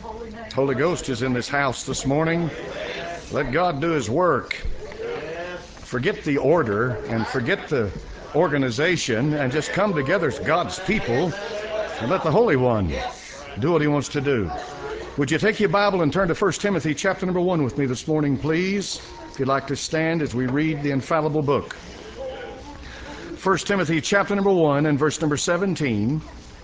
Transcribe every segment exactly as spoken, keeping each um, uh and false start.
Holy Ghost is in this house this morning. Let God do His work. Forget the order and forget the organization and just come together as God's people and let the Holy One do what He wants to do. Would you take your Bible and turn to First Timothy chapter number one with me this morning, please? If you'd like to stand as we read the infallible book. First Timothy chapter number one and verse number seventeen.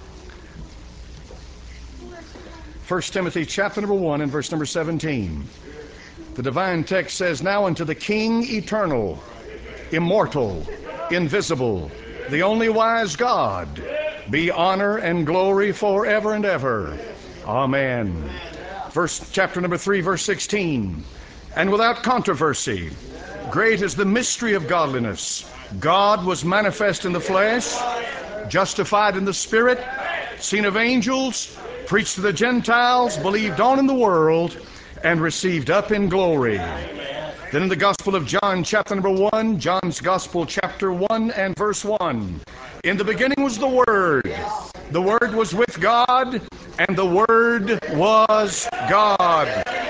First Timothy chapter number one and verse number seventeen. The divine text says, "Now unto the King eternal, immortal, invisible, the only wise God, be honor and glory forever and ever. Amen." Verse chapter number three, verse sixteen. "And without controversy, great is the mystery of godliness. God was manifest in the flesh, justified in the spirit, seen of angels, preached to the Gentiles, believed on in the world, and received up in glory." Then in the Gospel of John, chapter number one, John's Gospel, chapter one and verse one. "In the beginning was the Word. The Word was with God, and the Word was God."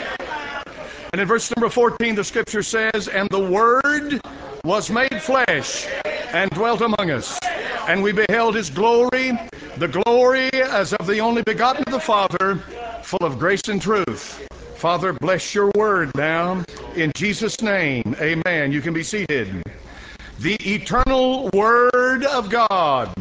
And in verse number fourteen, the Scripture says, "And the Word was made flesh and dwelt among us. And we beheld His glory, the glory as of the only begotten of the Father, full of grace and truth." Father, bless your word now. In Jesus' name, amen. You can be seated. The eternal Word of God.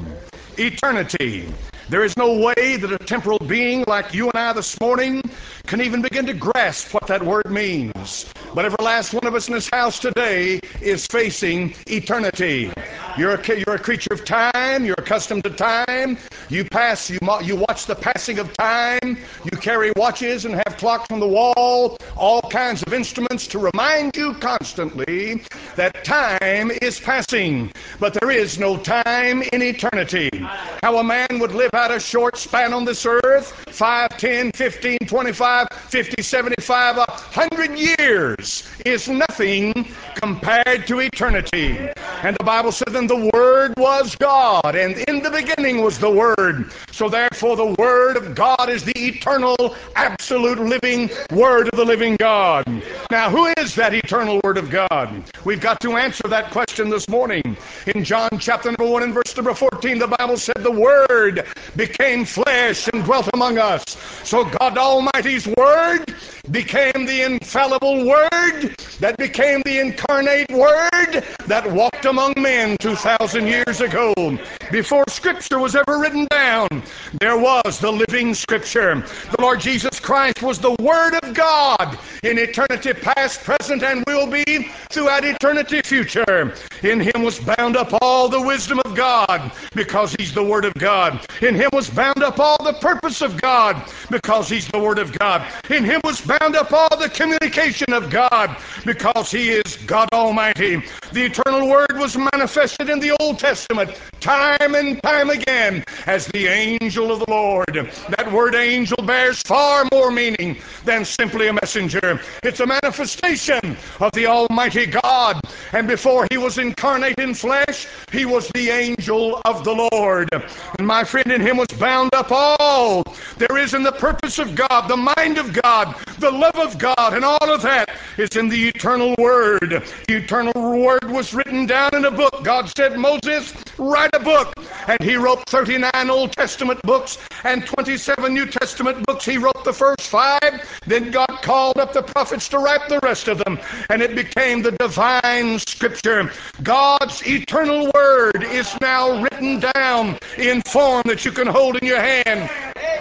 Eternity. There is no way that a temporal being like you and I this morning can even begin to grasp what that word means. But every last one of us in this house today is facing eternity. You're a, you're a creature of time. You're accustomed to time. You pass, you, you watch the passing of time. You carry watches and have clocks on the wall, all kinds of instruments to remind you constantly that time is passing. But there is no time in eternity. How a man would live out a short span on this earth, five, ten, fifteen, twenty-five, fifty, seventy-five, a hundred years is nothing compared to eternity. And the Bible said, "Then the Word was God, and in the beginning was the Word." So therefore the Word of God is the eternal, absolute living Word of the living God. Now who is that eternal Word of God? We've got to answer that question this morning. In John chapter number one and verse number fourteen, the Bible said the Word became flesh and dwelt among us. So God Almighty's Word became the infallible Word that became the incarnate Word that walked among men two thousand years ago. Before Scripture was ever written down, there was the living Scripture. The Lord Jesus Christ was the Word of God in eternity past, present, and will be throughout eternity future. In Him was bound up all the wisdom of God because He's the Word of God. In Him was bound up all the purpose of God because He's the Word of God. In Him was bound up all the communication of God because He is God Almighty. The eternal Word was manifested in the Old Testament time and time again as the angel of the Lord. That word angel bears far more meaning than simply a messenger. It's a manifestation of the Almighty God. And before He was incarnate in flesh, He was the angel of the Lord. And my friend, in Him was bound up all there is in the purpose of God, the mind of God, the love of God, and all of that is in the eternal Word. The eternal Word was written down in a book. God said, "Moses, write a book." And he wrote thirty-nine Old Testament books and twenty-seven New Testament books. He wrote the first five. Then God called up the prophets to write the rest of them. And it became the divine Scripture. God's eternal Word is now written down in form that you can hold in your hand.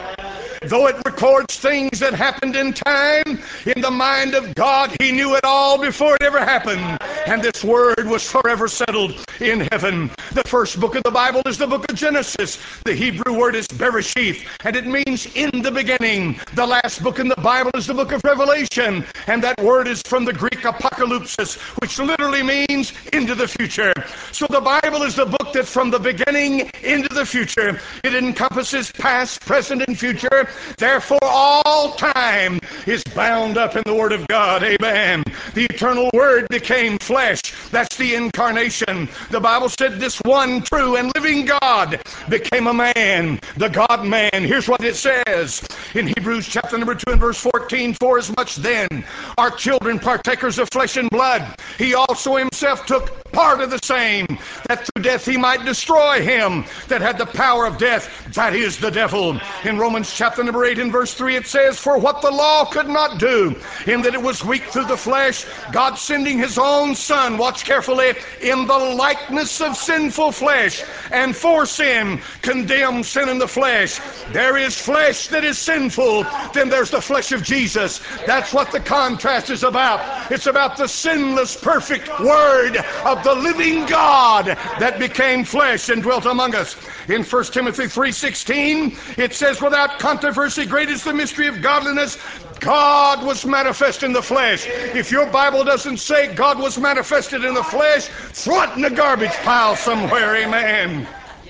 Though it records things that happened in time, in the mind of God, He knew it all before it ever happened. And this Word was forever settled in heaven. The first book of the Bible is the book of Genesis. The Hebrew word is Bereshith, and it means in the beginning. The last book in the Bible is the book of Revelation, and that word is from the Greek apocalypsis, which literally means into the future. So the Bible is the book that from the beginning into the future, it encompasses past, present, and future. Therefore, all time is bound up in the Word of God. Amen. The eternal Word became flesh. That's the incarnation. The Bible said this one true and living God became a man, the God-man. Here's what it says in Hebrews chapter number two and verse fourteen, for as much then are children partakers of flesh and blood, he also himself took part of the same, that through death he might destroy him that had the power of death, that is the devil. In Romans chapter number eight and verse three it says, for what the law could not do, in that it was weak through the flesh, God sending his own Son, watch carefully, in the likeness of sinful flesh, and for sin condemned sin in the flesh. There is flesh that is sinful, then there's the flesh of Jesus. That's what the contrast is about. It's about the sinless, perfect Word of the living God that became flesh and dwelt among us. In First Timothy three sixteen, it says, without controversy, great is the mystery of godliness. God was manifest in the flesh. If your Bible doesn't say God was manifested in the flesh, throw it in the garbage pile somewhere. Amen.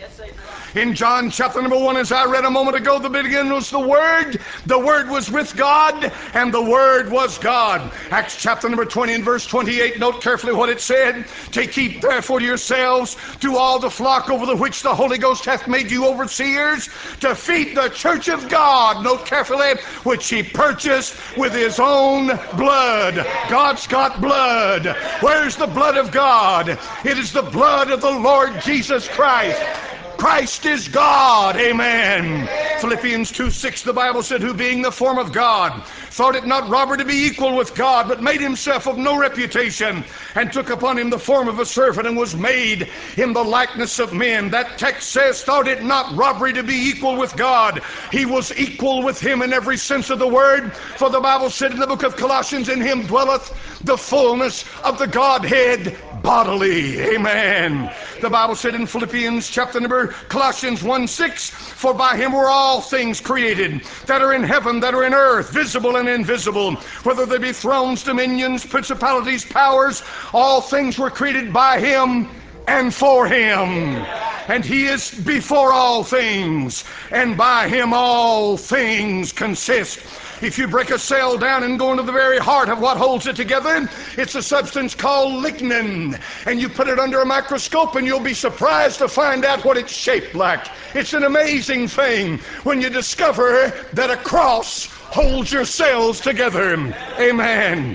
In John chapter number one, as I read a moment ago, the beginning was the Word. The Word was with God, and the Word was God. Acts chapter number twenty and verse twenty-eight, note carefully what it said. Take heed therefore to yourselves, to all the flock over the which the Holy Ghost hath made you overseers, to feed the church of God, note carefully, which he purchased with his own blood. God's got blood. Where's the blood of God? It is the blood of the Lord Jesus Christ. Christ is God, amen. Philippians two six, the Bible said, who being the form of God, thought it not robbery to be equal with God, but made himself of no reputation, and took upon him the form of a servant, and was made in the likeness of men. That text says, thought it not robbery to be equal with God. He was equal with him in every sense of the word. For the Bible said in the book of Colossians, in him dwelleth the fullness of the Godhead bodily, amen. The Bible said in Philippians chapter number Colossians one six, for by him were all things created, that are in heaven, that are in earth, visible and invisible, whether they be thrones, dominions, principalities, powers, all things were created by him and for him. And he is before all things, and by him all things consist. If you break a cell down and go into the very heart of what holds it together, it's a substance called lignin. And you put it under a microscope and you'll be surprised to find out what it's shaped like. It's an amazing thing when you discover that a cross holds your cells together. Amen.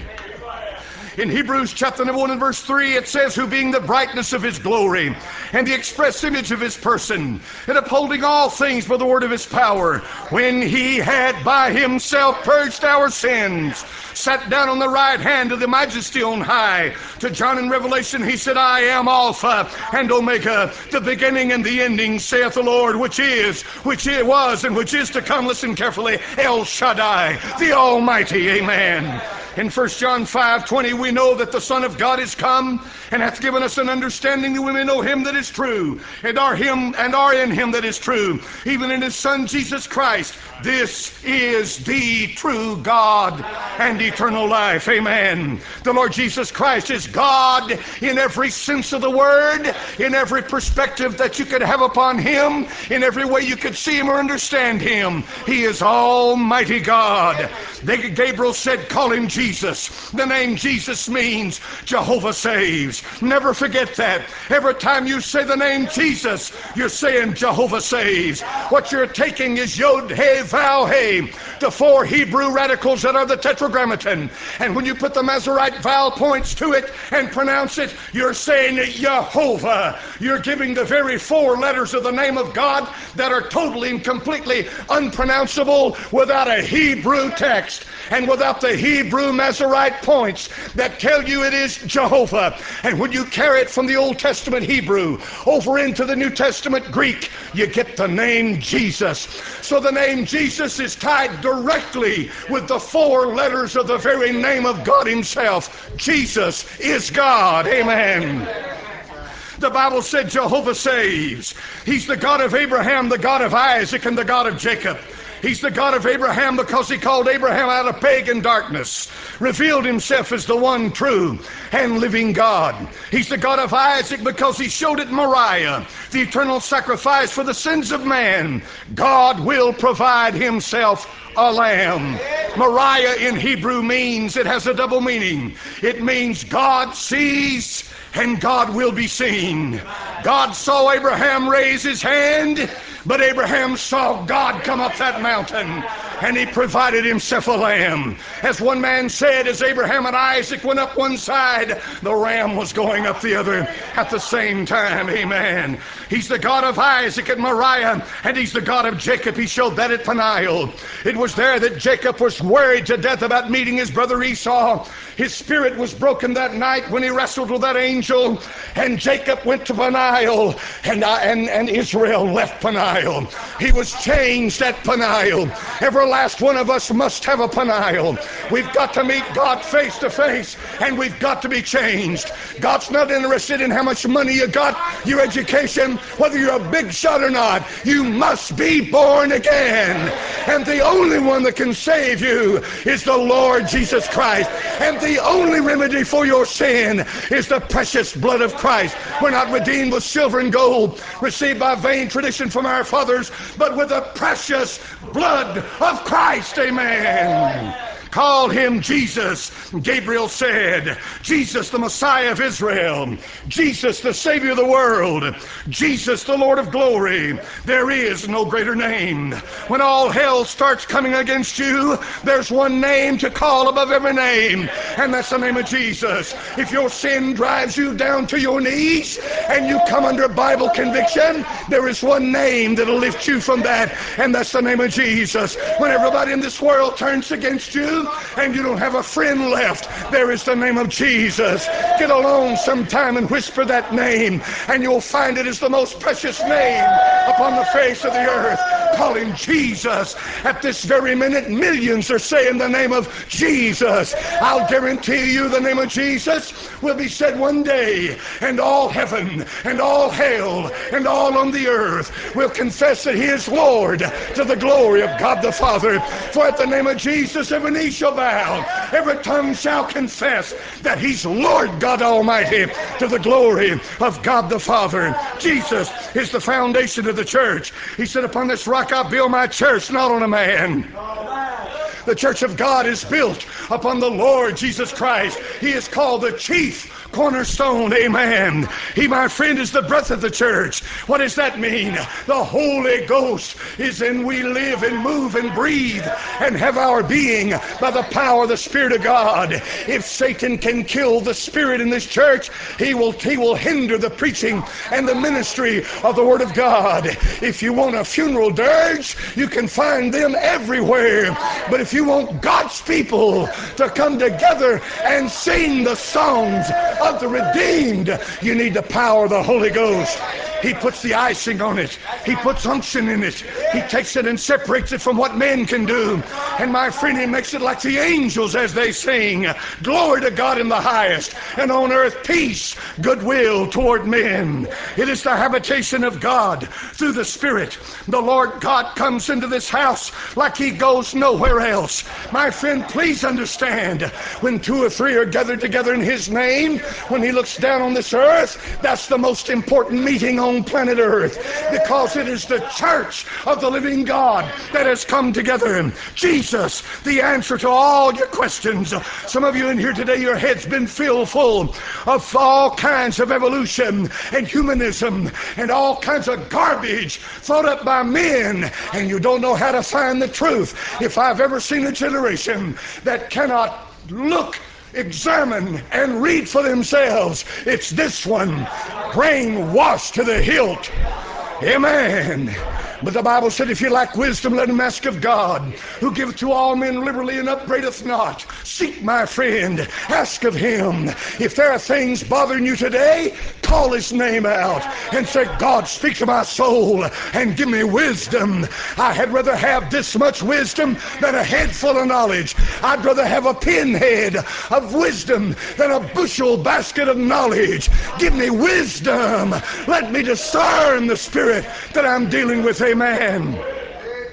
In Hebrews chapter number one and verse three, it says, who being the brightness of his glory and the express image of his person, and upholding all things by the word of his power, when he had by himself purged our sins, sat down on the right hand of the majesty on high. To John in Revelation he said, I am Alpha and Omega, the beginning and the ending, saith the Lord, which is, which it was, and which is to come. Listen carefully. El Shaddai, the Almighty. Amen. In First John five twenty, we know that the Son of God is come and hath given us an understanding that we may know him that is true, and are him and are in him that is true, even in his Son Jesus Christ. This is the true God and eternal life. Amen. The Lord Jesus Christ is God in every sense of the word, in every perspective that you could have upon him, in every way you could see him or understand him. He is Almighty God. Gabriel said, call him Jesus. The name Jesus means Jehovah saves. Never forget that. Every time you say the name Jesus, you're saying Jehovah saves. What you're taking is Yod, He, Vav, He, the four Hebrew radicals that are the Tetragrammaton. And when you put the Masorite vowel points to it and pronounce it, you're saying Jehovah. You're giving the very four letters of the name of God that are totally and completely unpronounceable without a Hebrew text and without the Hebrew Masorite points that tell you it is Jehovah. And when you carry it from the Old Testament Hebrew over into the New Testament Greek, you get the name Jesus. So the name Jesus is tied directly with the four letters of the very name of God himself. Jesus is God. Amen. The Bible said Jehovah saves. He's the God of Abraham, the God of Isaac, and the God of Jacob. He's the God of Abraham because he called Abraham out of pagan darkness, revealed himself as the one true and living God. He's the God of Isaac because he showed it in Moriah, the eternal sacrifice for the sins of man. God will provide himself a lamb. Moriah in Hebrew means, it has a double meaning. It means God sees and God will be seen. God saw Abraham raise his hand, but Abraham saw God come up that mountain, and he provided himself a lamb. As one man said, as Abraham and Isaac went up one side, the ram was going up the other at the same time. Amen. He's the God of Isaac at Moriah, and he's the God of Jacob. He showed that at Peniel. It was there that Jacob was worried to death about meeting his brother Esau. His spirit was broken that night when he wrestled with that angel, and Jacob went to Peniel, and, I, and, and Israel left Peniel. He was changed at Peniel. Every last one of us must have a Peniel. We've got to meet God face to face, and we've got to be changed. God's not interested in how much money you got, your education, whether you're a big shot or not. You must be born again. And the only one that can save you is the Lord Jesus Christ. And the only remedy for your sin is the precious blood of Christ. We're not redeemed with silver and gold, received by vain tradition from our fathers, but with the precious blood of Christ. Amen. Call him Jesus. Gabriel said, Jesus, the Messiah of Israel. Jesus, the Savior of the world. Jesus, the Lord of glory. There is no greater name. When all hell starts coming against you, there's one name to call above every name, and that's the name of Jesus. If your sin drives you down to your knees and you come under Bible conviction, there is one name that'll lift you from that, and that's the name of Jesus. When everybody in this world turns against you and you don't have a friend left, there is the name of Jesus. Get alone sometime and whisper that name, and you'll find it is the most precious name upon the face of the earth. Call him Jesus. At this very minute, millions are saying the name of Jesus. I'll guarantee you the name of Jesus will be said one day, and all heaven and all hell and all on the earth will confess that he is Lord, to the glory of God the Father. For at the name of Jesus every knee shall bow, every tongue shall confess that he's Lord God Almighty, to the glory of God the Father. Jesus is the foundation of the church. He said, upon this rock I'll build my church, not on a man. The church of God is built upon the Lord Jesus Christ. He is called the chief cornerstone. Amen. He, my friend, is the breath of the church. What does that mean? The Holy Ghost is in. We live and move and breathe and have our being by the power of the Spirit of God. If Satan can kill the Spirit in this church, he will, he will hinder the preaching and the ministry of the Word of God. If you want a funeral dirge, you can find them everywhere. But if you want God's people to come together and sing the songs of the redeemed, you need the power of the Holy Ghost. He puts the icing on it. He puts unction in it. He takes it and separates it from what men can do. And my friend, he makes it like the angels as they sing, glory to God in the highest, and on earth peace, goodwill toward men. It is the habitation of God through the Spirit. The Lord God comes into this house like he goes nowhere else. My friend, please understand, when two or three are gathered together in his name, when he looks down on this earth, that's the most important meeting on planet earth, because it is the church of the living God that has come together. Jesus, the answer to all your questions. Some of you in here today, your head's been filled full of all kinds of evolution and humanism and all kinds of garbage thought up by men, and you don't know how to find the truth. If I've ever seen a generation that cannot look, examine, and read for themselves, it's this one, brainwashed to the hilt. Amen. But the Bible said, if you lack wisdom, let him ask of God, who giveth to all men liberally and upbraideth not. Seek, my friend, ask of him. If there are things bothering you today, call his name out and say, God, speak to my soul and give me wisdom. I had rather have this much wisdom than a head full of knowledge. I'd rather have a pinhead of wisdom than a bushel basket of knowledge. Give me wisdom. Let me discern the spirit that I'm dealing with. Amen.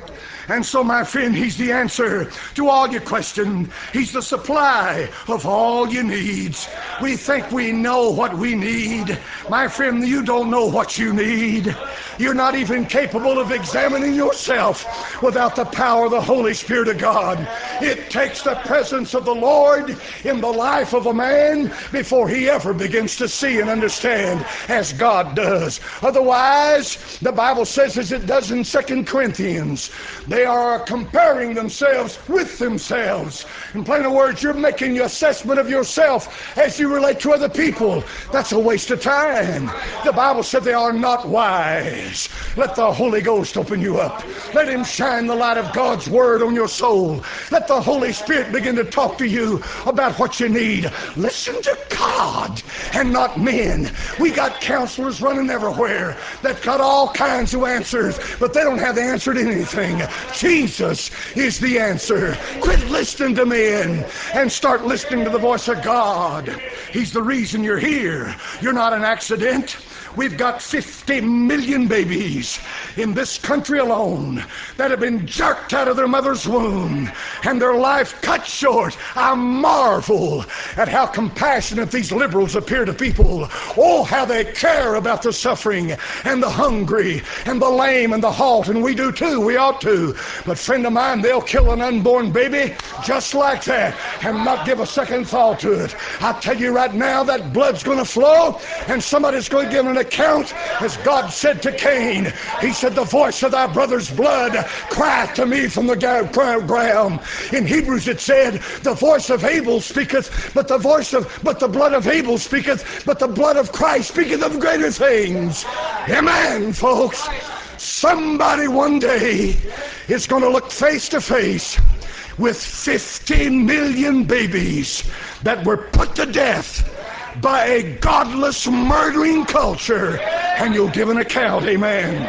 And so, my friend, he's the answer to all your questions. He's the supply of all your needs. We think we know what we need. My friend, you don't know what you need. You're not even capable of examining yourself without the power of the Holy Spirit of God. It takes the presence of the Lord in the life of a man before he ever begins to see and understand as God does. Otherwise, the Bible says, as it does in Second Corinthians, they are comparing themselves with themselves. In plain words, you're making your assessment of yourself as you relate to other people. That's a waste of time. The Bible said they are not wise. Let the Holy Ghost open you up. Let him shine the light of God's word on your soul. Let the Holy Spirit begin to talk to you about what you need. Listen to God and not men. We got counselors running everywhere that got all kinds of answers, but they don't have the answer to anything. Jesus is the answer. Quit listening to men and start listening to the voice of God. He's the reason you're here. You're not an accident. We've got fifty million babies in this country alone that have been jerked out of their mother's womb and their life cut short. I marvel at how compassionate these liberals appear to people. Oh, how they care about the suffering and the hungry and the lame and the halt, and we do too. We ought to. But friend of mine, they'll kill an unborn baby just like that and not give a second thought to it. I tell you right now, that blood's going to flow, and somebody's going to give an account, as God said to Cain. He said, the voice of thy brother's blood crieth to me from the ground. In Hebrews it said, the voice of Abel speaketh, but the voice of but the blood of Abel speaketh, but the blood of Christ speaketh of greater things. Amen, folks. Somebody one day is going to look face to face with fifty million babies that were put to death by a godless, murdering culture, and you'll give an account. Amen.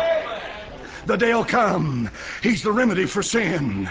The day will come. He's the remedy for sin.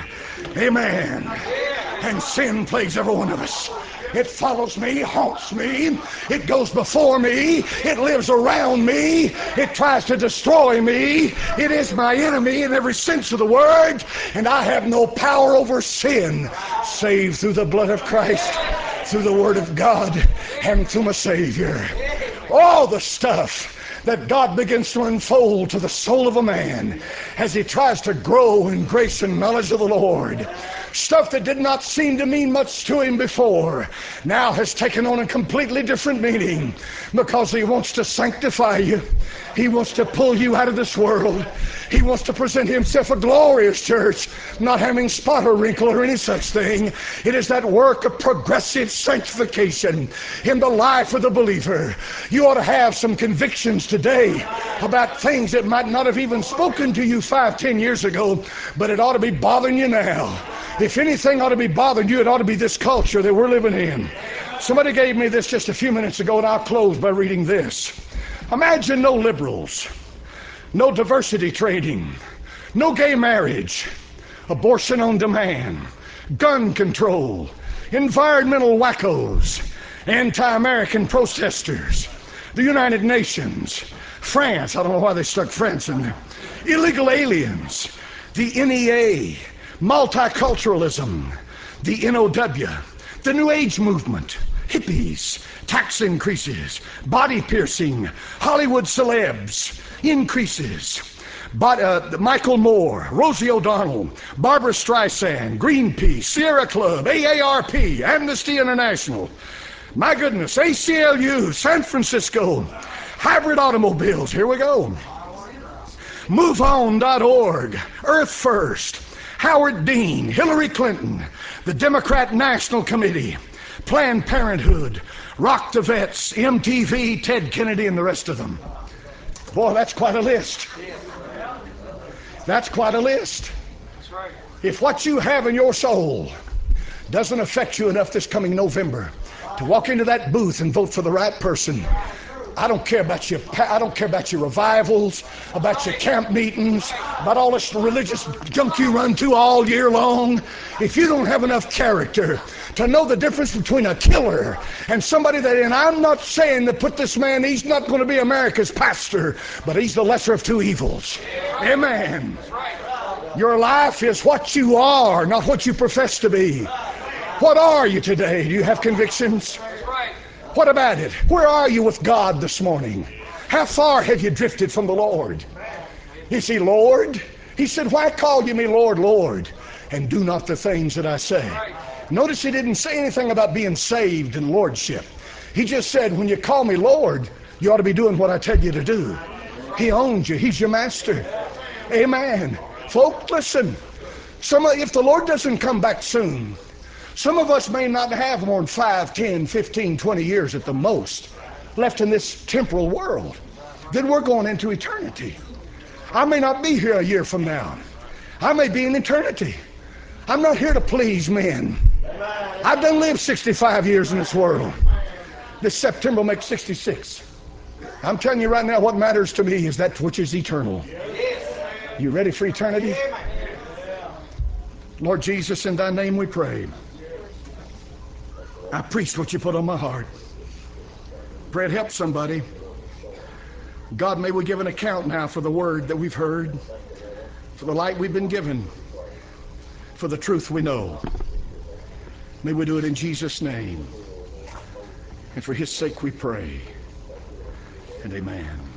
Amen. And sin plagues every one of us. It follows me, haunts me. It goes before me. It lives around me. It tries to destroy me. It is my enemy in every sense of the word. And I have no power over sin save through the blood of Christ, through the word of God, and through my Savior. All the stuff that God begins to unfold to the soul of a man as he tries to grow in grace and knowledge of the Lord. Stuff that did not seem to mean much to him before now has taken on a completely different meaning, because he wants to sanctify you. He wants to pull you out of this world. He wants to present himself a glorious church, not having spot or wrinkle or any such thing. It is that work of progressive sanctification in the life of the believer. You ought to have some convictions today about things that might not have even spoken to you five, ten years ago, but it ought to be bothering you now. If anything ought to be bothering you, it ought to be this culture that we're living in. Somebody gave me this just a few minutes ago, and I'll close by reading this. Imagine no liberals, no diversity training, no gay marriage, abortion on demand, gun control, environmental wackos, anti-American protesters, the United Nations, France, I don't know why they stuck France in there, illegal aliens, the N E A, multiculturalism, the N O W, the New Age movement, hippies, tax increases, body piercing, Hollywood celebs, increases, but, uh, Michael Moore, Rosie O'Donnell, Barbara Streisand, Greenpeace, Sierra Club, A A R P, Amnesty International, my goodness, A C L U, San Francisco, hybrid automobiles, here we go, move on dot org, Earth First, Howard Dean, Hillary Clinton, the Democrat National Committee, Planned Parenthood, Rock the Vets, M T V, Ted Kennedy, and the rest of them. Boy, that's quite a list. That's quite a list. If what you have in your soul doesn't affect you enough this coming November to walk into that booth and vote for the right person, I don't care about your I don't care about your revivals, about your camp meetings, about all this religious junk you run to all year long. If you don't have enough character to know the difference between a killer and somebody that, and I'm not saying to put this man, he's not going to be America's pastor, but he's the lesser of two evils. Amen. Your life is what you are, not what you profess to be. What are you today? Do you have convictions? What about it? Where are you with God this morning? How far have you drifted from the Lord? Is he Lord? He said, why call you me Lord, Lord, and do not the things that I say? Notice he didn't say anything about being saved and lordship. He just said, when you call me Lord, you ought to be doing what I tell you to do. He owns you. He's your master. Amen. Folk, listen. Some of, if the Lord doesn't come back soon, some of us may not have more than five, ten, fifteen, twenty years at the most left in this temporal world. Then we're going into eternity. I may not be here a year from now. I may be in eternity. I'm not here to please men. I've done lived sixty-five years in this world. This September will make sixty-six. I'm telling you right now, what matters to me is that which is eternal. You ready for eternity? Lord Jesus, in thy name we pray. I preached what you put on my heart. Pray it help somebody. God, may we give an account now for the word that we've heard, for the light we've been given, for the truth we know. May we do it in Jesus' name. And for his sake we pray. And amen.